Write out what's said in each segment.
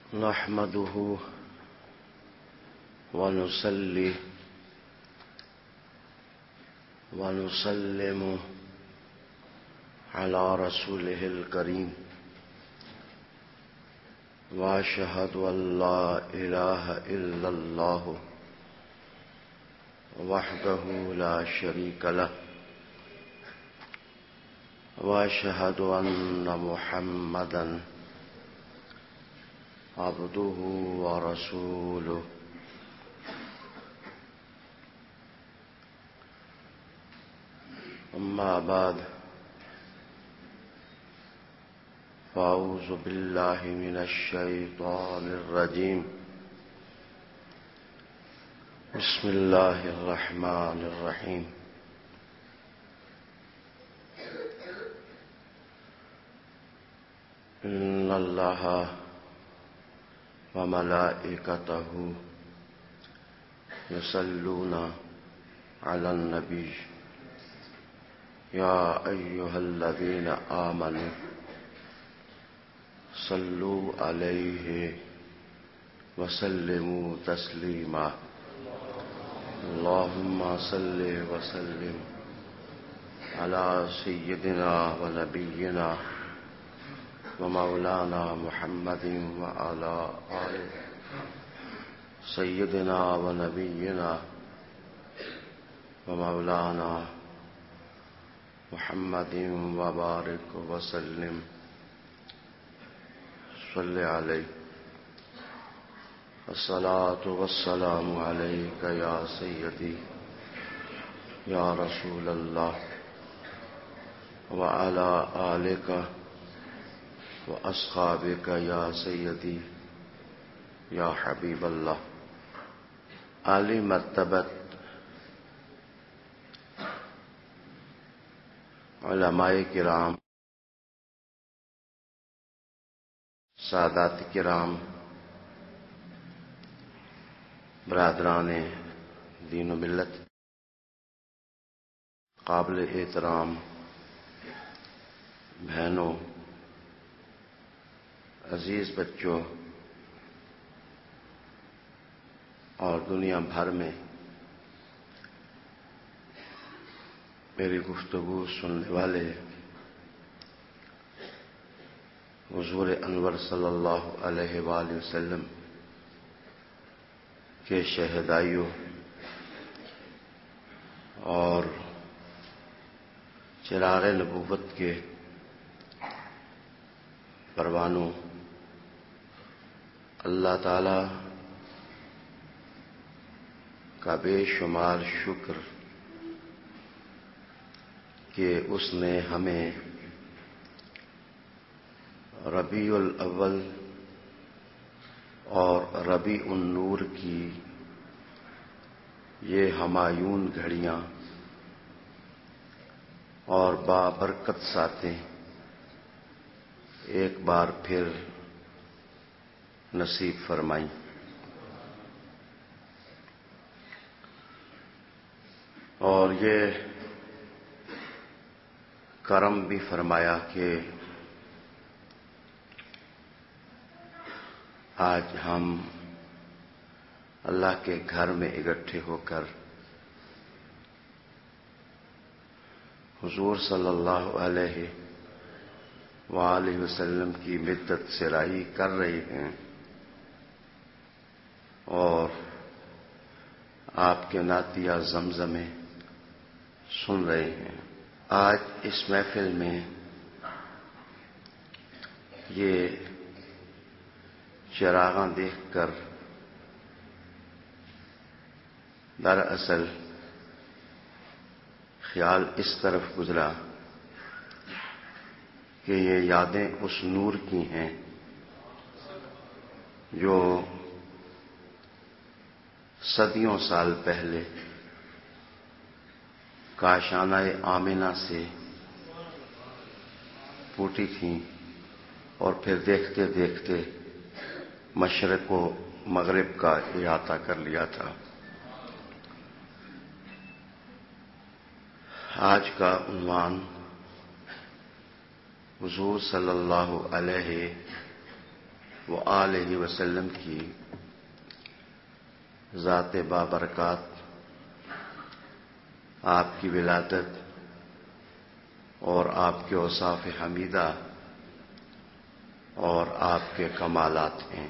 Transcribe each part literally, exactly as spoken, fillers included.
نحمده ونصلي ونسلم على رسوله الكريم وأشهد أن لا إله إلا الله وحده لا شريك له وأشهد أن محمدا عبده ورسوله أما بعد فأعوذ بالله من الشيطان الرجيم بسم الله الرحمن الرحيم إن الله وملائكته يصلون على النبي يا أيها الذين آمنوا صلوا عليه وسلموا تسليما اللهم صل وسلم على سيدنا ونبينا ومولانا محمد وعلى آل سيدنا ونبينا ومولانا محمد وبارك وسلم صل عليه الصلاة والسلام عليك يا سيدي يا رسول الله وعلى آلك وأصحابك يا سيدي يا حبيب الله عالی مرتبت علماء کرام، سادات کرام، برادران دین و ملت، قابل احترام بہنوں، عزیز بچوں اور دنیا بھر میں میری گفتگو سننے والے حضور انور صلی اللہ علیہ وآلہ وسلم کے شہدائیوں اور چراغ نبوت کے پروانوں، اللہ تعالی کا بے شمار شکر کہ اس نے ہمیں ربیع الاول اور ربیع النور کی یہ ہمایون گھڑیاں اور بابرکت ساتیں ایک بار پھر نصیب فرمائیں۔ اور یہ کرم بھی فرمایا کہ آج ہم اللہ کے گھر میں اکٹھے ہو کر حضور صلی اللہ علیہ وآلہ وسلم کی مدت سرائی کر رہے ہیں اور آپ کے نعتیہ زمزمیں سن رہے ہیں۔ آج اس محفل میں یہ چراغاں دیکھ کر دراصل خیال اس طرف گزرا کہ یہ یادیں اس نور کی ہیں جو صدیوں سال پہلے کاشانہ آمنہ سے پھوٹی تھیں اور پھر دیکھتے دیکھتے مشرق و مغرب کا احاطہ کر لیا تھا۔ آج کا عنوان حضور صلی اللہ علیہ و آلہ وسلم کی ذات بابرکات، آپ کی ولادت اور آپ کے اوصاف حمیدہ اور آپ کے کمالات ہیں۔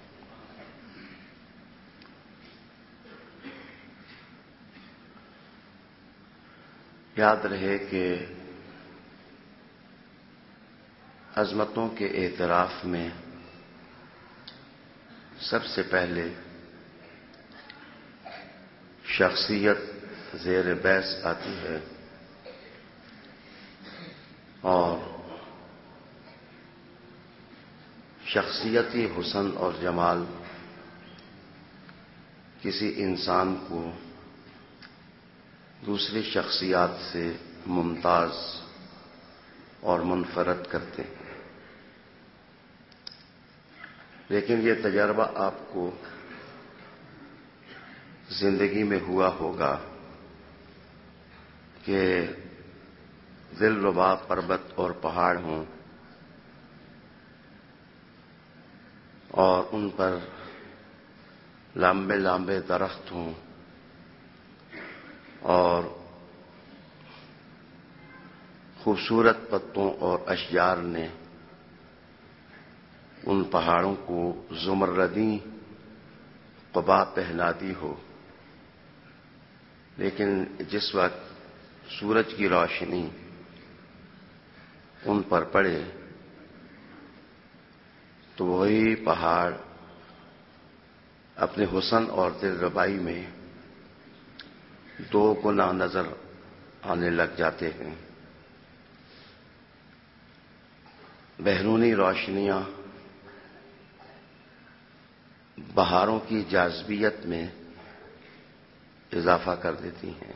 یاد رہے کہ عظمتوں کے اعتراف میں سب سے پہلے شخصیت زیر بحث آتی ہے، اور شخصیتی حسن اور جمال کسی انسان کو دوسری شخصیات سے ممتاز اور منفرد کرتے ہیں۔ لیکن یہ تجربہ آپ کو زندگی میں ہوا ہوگا کہ دل ربا پربت اور پہاڑ ہوں اور ان پر لمبے لمبے درخت ہوں اور خوبصورت پتوں اور اشجار نے ان پہاڑوں کو زمردی قبا پہنا دی ہو، لیکن جس وقت سورج کی روشنی ان پر پڑے تو وہی پہاڑ اپنے حسن اور دلربائی میں دو گنا نظر آنے لگ جاتے ہیں۔ بیرونی روشنیاں بہاروں کی جاذبیت میں اضافہ کر دیتی ہیں۔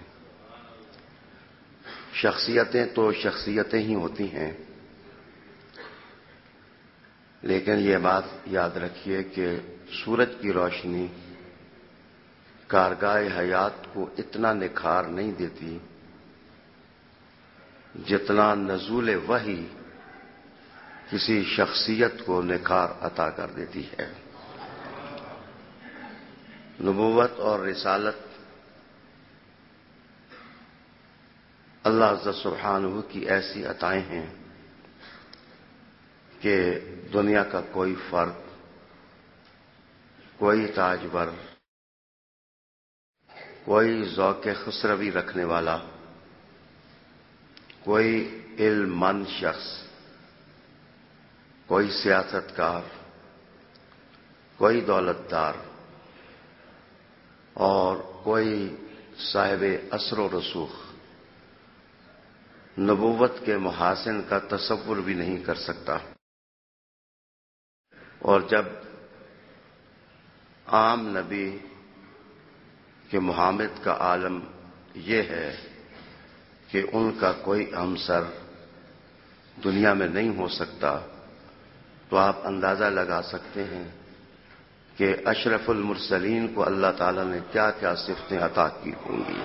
شخصیتیں تو شخصیتیں ہی ہوتی ہیں، لیکن یہ بات یاد رکھیے کہ سورج کی روشنی کارگاہ حیات کو اتنا نکھار نہیں دیتی جتنا نزول وحی کسی شخصیت کو نکھار عطا کر دیتی ہے۔ نبوت اور رسالت اللہ عز سبحانہ کی ایسی عطائیں ہیں کہ دنیا کا کوئی فرد، کوئی تاجور، کوئی ذوق خسروی رکھنے والا، کوئی علم مند شخص، کوئی سیاست کار، کوئی دولت دار اور کوئی صاحب اثر و رسوخ نبوت کے محاسن کا تصور بھی نہیں کر سکتا۔ اور جب عام نبی کے محامد کا عالم یہ ہے کہ ان کا کوئی ہمسر دنیا میں نہیں ہو سکتا، تو آپ اندازہ لگا سکتے ہیں کہ اشرف المرسلین کو اللہ تعالیٰ نے کیا کیا صفتیں عطا کی ہوں گی۔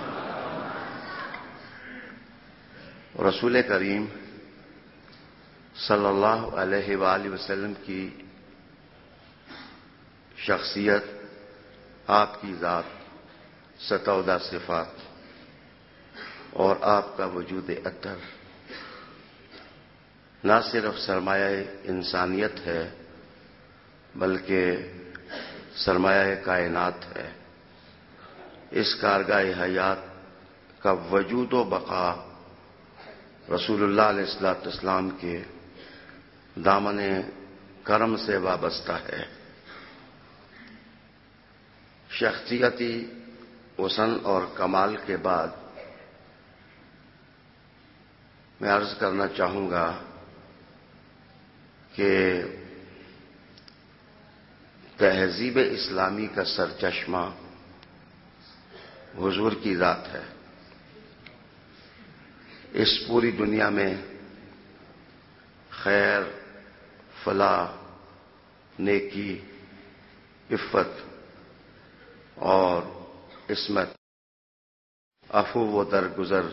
رسول کریم صلی اللہ علیہ وآلہ وسلم کی شخصیت، آپ کی ذات، ستودہ صفات اور آپ کا وجود اطہر نہ صرف سرمایہ انسانیت ہے بلکہ سرمایہ کائنات ہے۔ اس کارگاہ حیات کا وجود و بقا رسول اللہ علیہ الصلوۃ والسلام کے دامن کرم سے وابستہ ہے۔ شخصیتی حسن اور کمال کے بعد میں عرض کرنا چاہوں گا کہ تہذیب اسلامی کا سرچشمہ حضور کی ذات ہے۔ اس پوری دنیا میں خیر، فلاح، نیکی، عفت اور عصمت، عفو و درگزر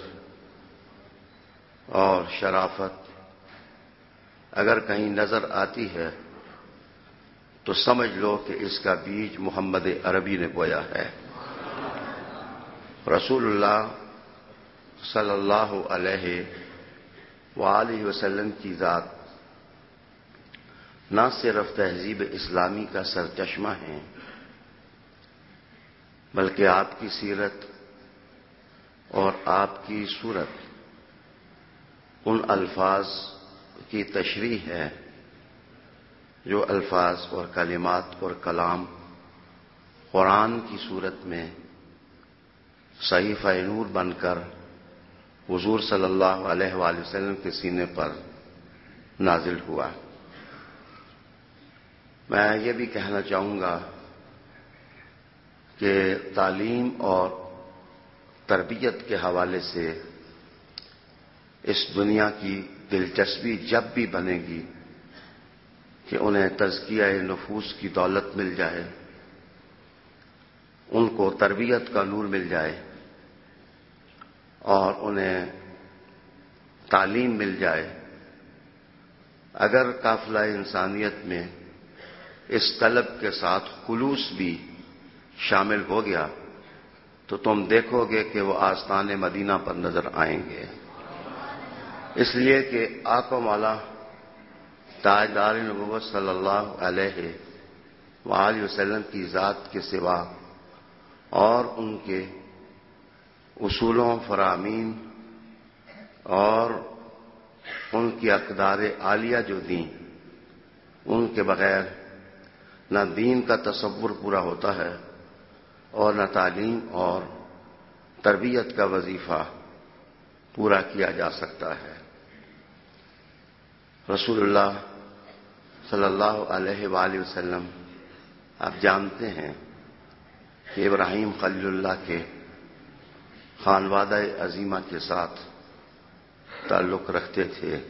اور شرافت اگر کہیں نظر آتی ہے تو سمجھ لو کہ اس کا بیج محمد عربی نے بویا ہے۔ رسول اللہ صلی اللہ علیہ وآلہ وسلم کی ذات نہ صرف تہذیب اسلامی کا سرچشمہ ہے، بلکہ آپ کی سیرت اور آپ کی صورت ان الفاظ کی تشریح ہے جو الفاظ اور کلمات اور کلام قرآن کی صورت میں صحیفہ نور بن کر حضور صلی اللہ علیہ وآلہ وسلم کے سینے پر نازل ہوا۔ میں یہ بھی کہنا چاہوں گا کہ تعلیم اور تربیت کے حوالے سے اس دنیا کی دلچسپی جب بھی بنے گی کہ انہیں تزکیہ نفوس کی دولت مل جائے، ان کو تربیت کا نور مل جائے اور انہیں تعلیم مل جائے، اگر قافلہ انسانیت میں اس طلب کے ساتھ خلوص بھی شامل ہو گیا تو تم دیکھو گے کہ وہ آستان مدینہ پر نظر آئیں گے، اس لیے کہ آقا مولا تاجدار نبوت صلی اللہ علیہ وآلہ وسلم کی ذات کے سوا اور ان کے اصولوں، فرامین اور ان کی اقدار عالیہ جو دیں، ان کے بغیر نہ دین کا تصور پورا ہوتا ہے اور نہ تعلیم اور تربیت کا وظیفہ پورا کیا جا سکتا ہے۔ رسول اللہ صلی اللہ علیہ وآلہ وسلم آپ جانتے ہیں کہ ابراہیم خلیل اللہ کے خانوادہ عظیمہ کے ساتھ تعلق رکھتے تھے۔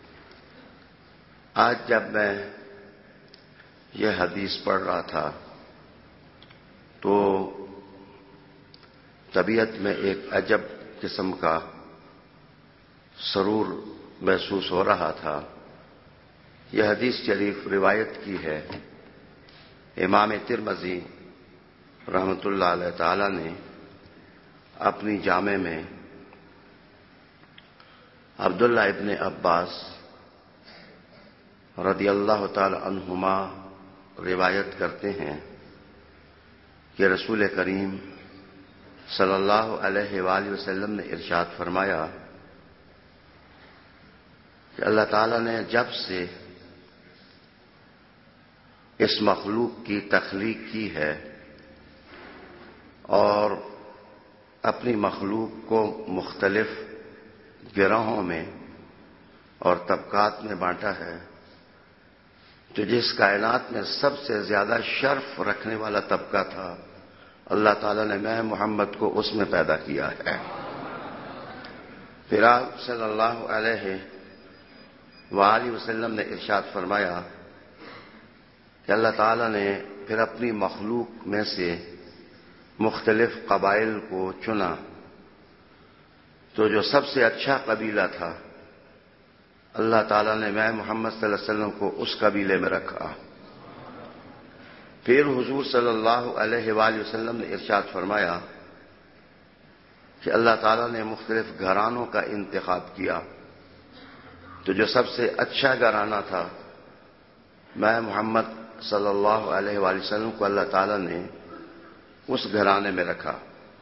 آج جب میں یہ حدیث پڑھ رہا تھا تو طبیعت میں ایک عجب قسم کا سرور محسوس ہو رہا تھا۔ یہ حدیث شریف روایت کی ہے امام ترمذی رحمۃ اللہ علیہ تعالی نے اپنی جامع میں عبداللہ ابن عباس رضی اللہ تعالی عنہما روایت کرتے ہیں کہ رسول کریم صلی اللہ علیہ وآلہ وسلم نے ارشاد فرمایا کہ اللہ تعالیٰ نے جب سے اس مخلوق کی تخلیق کی ہے اور اپنی مخلوق کو مختلف گروہوں میں اور طبقات میں بانٹا ہے، تو جس کائنات میں سب سے زیادہ شرف رکھنے والا طبقہ تھا، اللہ تعالیٰ نے میں محمد کو اس میں پیدا کیا ہے۔ پھر آپ صلی اللہ علیہ وآلہ وسلم نے ارشاد فرمایا کہ اللہ تعالیٰ نے پھر اپنی مخلوق میں سے مختلف قبائل کو چنا، تو جو سب سے اچھا قبیلہ تھا اللہ تعالیٰ نے میں محمد صلی اللہ علیہ وسلم کو اس قبیلے میں رکھا۔ پھر حضور صلی اللہ علیہ وآلہ وسلم نے ارشاد فرمایا کہ اللہ تعالیٰ نے مختلف گھرانوں کا انتخاب کیا، تو جو سب سے اچھا گھرانہ تھا میں محمد صلی اللہ علیہ وآلہ وسلم کو اللہ تعالیٰ نے اس گھرانے میں رکھا۔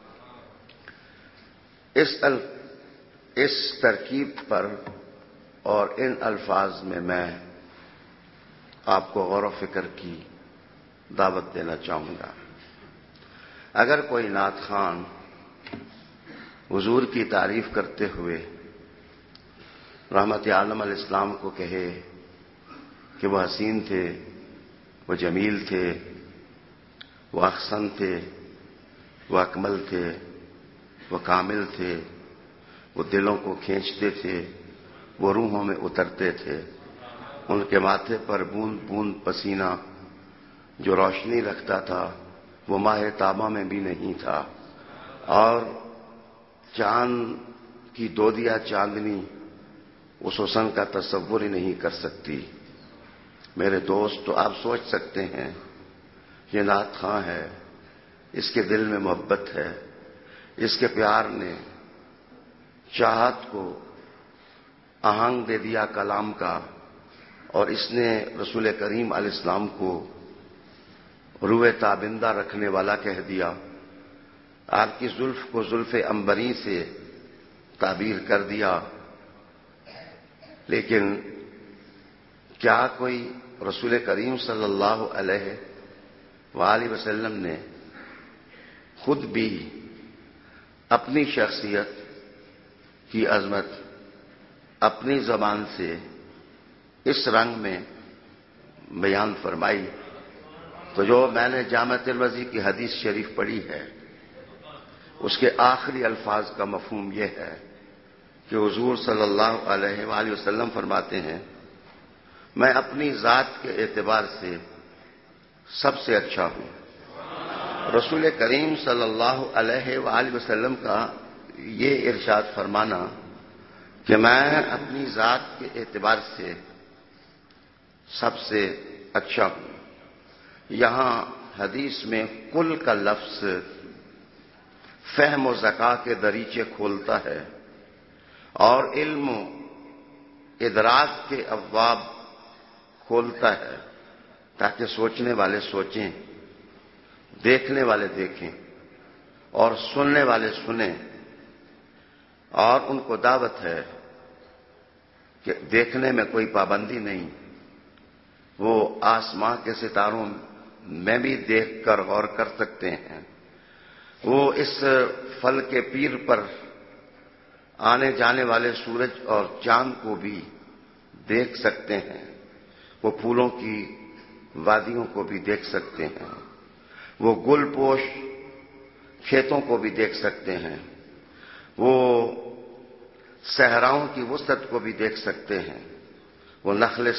اس ال... اس ترکیب پر اور ان الفاظ میں میں آپ کو غور و فکر کی دعوت دینا چاہوں گا۔ اگر کوئی نعت خوان حضور کی تعریف کرتے ہوئے رحمت عالم علیہ السلام کو کہے کہ وہ حسین تھے، وہ جمیل تھے، وہ احسن تھے، وہ اکمل تھے، وہ کامل تھے، وہ دلوں کو کھینچتے تھے، وہ روحوں میں اترتے تھے، ان کے ماتھے پر بوند بوند پسینہ جو روشنی رکھتا تھا وہ ماہ تابہ میں بھی نہیں تھا، اور چاند کی دودیا چاندنی اس حسن کا تصور ہی نہیں کر سکتی۔ میرے دوست، تو آپ سوچ سکتے ہیں یہ نعت خواں ہے، اس کے دل میں محبت ہے، اس کے پیار نے چاہت کو آہنگ دے دیا کلام کا، اور اس نے رسول کریم علیہ السلام کو روئے تابندہ رکھنے والا کہہ دیا، آپ کی زلف کو زلف عنبری سے تعبیر کر دیا۔ لیکن کیا کوئی رسول کریم صلی اللہ علیہ وآلہ وسلم نے خود بھی اپنی شخصیت کی عظمت اپنی زبان سے اس رنگ میں بیان فرمائی؟ تو جو میں نے جامع ترمذی کی حدیث شریف پڑھی ہے، اس کے آخری الفاظ کا مفہوم یہ ہے کہ حضور صلی اللہ علیہ وآلہ وسلم فرماتے ہیں، میں اپنی ذات کے اعتبار سے سب سے اچھا ہوں۔ رسول کریم صلی اللہ علیہ وآلہ وسلم کا یہ ارشاد فرمانا کہ میں اپنی ذات کے اعتبار سے سب سے اچھا ہوں، یہاں حدیث میں کل کا لفظ فہم و ذکا کے دریچے کھولتا ہے اور علم و ادراک کے ابواب کھولتا ہے، تاکہ سوچنے والے سوچیں، دیکھنے والے دیکھیں اور سننے والے سنیں۔ اور ان کو دعوت ہے کہ دیکھنے میں کوئی پابندی نہیں، وہ آسمان کے ستاروں میں بھی دیکھ کر غور کر سکتے ہیں، وہ اس پھل کے پیر پر آنے جانے والے سورج اور چاند کو بھی دیکھ سکتے ہیں، وہ پھولوں کی وادیوں کو بھی دیکھ سکتے ہیں، وہ گل پوش کھیتوں کو بھی دیکھ سکتے ہیں، وہ صحراؤں کی وسعت کو بھی دیکھ سکتے ہیں، وہ نخل